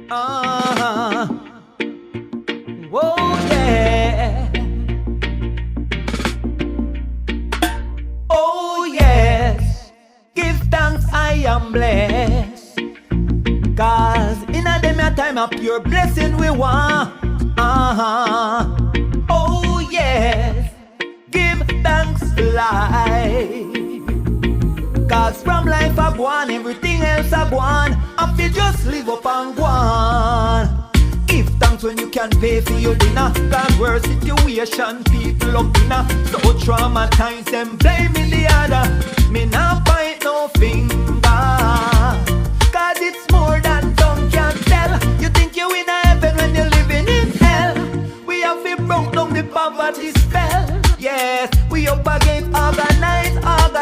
Uh-huh. Oh yeah. Oh yes. Give thanks, I am blessed. Cause in a them a time of pure blessing we want. Uh-huh. Oh yes. Give thanks to life. Cause from life I go on, everything else I go on. I feel just live up and go on. Give thanks when you can pay for your dinner. Cause worse situation people up in so traumatized them blaming the other. Me not point no finger. Cause it's more than tongue can tell. You think you in a heaven when you're living in hell. We have to broke down the poverty spell. Yes, we up against organization.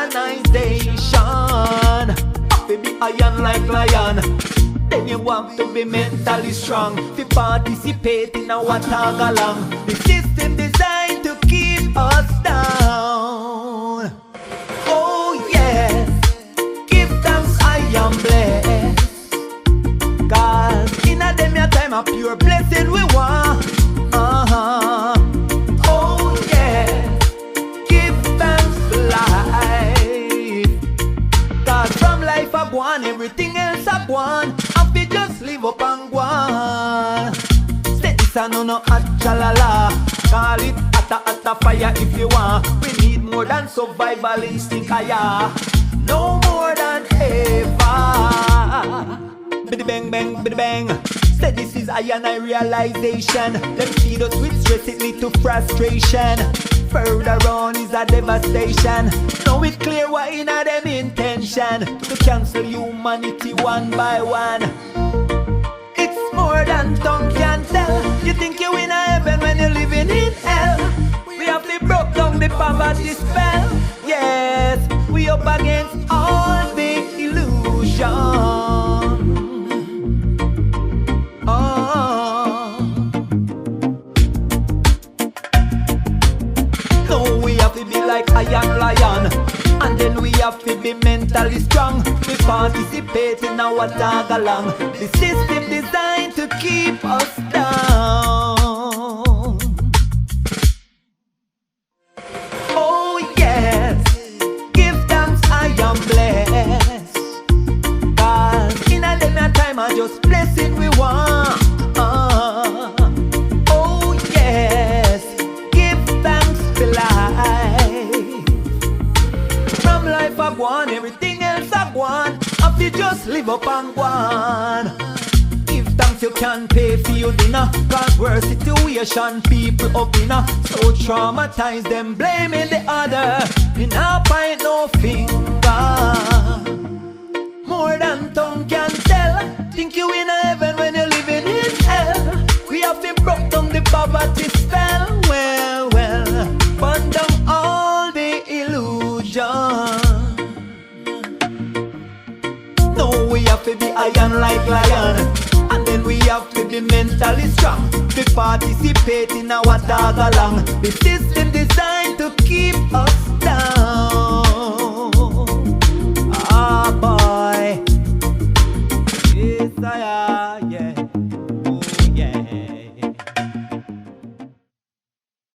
We be iron like lion. Then you want to be mentally strong. To participate in our tag along. The system designed to keep us down. Oh yes, give thanks, I am blessed. Cause in a them your time of pure blessing we want. Uh-huh. Oh yes, give thanks to life. Cause from life I go on, everything else I go on. I feel just live up and go on. Say this a no hot chalala. Call it atta fire if you want. We need more than survival instinct, yeah. No more than ever. Biddy bang bang, biddy bang. Say this is I realization. Them feed us with stress, it lead to frustration. Further on is a devastation. Now it's clear what in a them intention. To cancel humanity one by one. It's more than tongue can tell. You think you in a heaven when you're living in hell. We have to broke down the poverty spell. Yes, we up against all the illusion. Like iron lion, and then we have to be mentally strong. We participate in our tag along. The system designed to keep us down. Oh yes, give thanks, I am blessed. Cause in a them time I just blessing we want. Oh yes, give thanks to life. Life I go on, everything else I go on. I feel just live up and go on. Give thanks you can pay for your dinner. Cause worse situation people up in so traumatized them blaming the other. Me not point no finger. More than tongue can tell. Think you in a heaven when you're living in hell. We have to broke down the poverty spell. Well, burn down all the illusion. No, we have to be iron like lion. And then we have to be mentally strong. To participate in our tag along. The system designed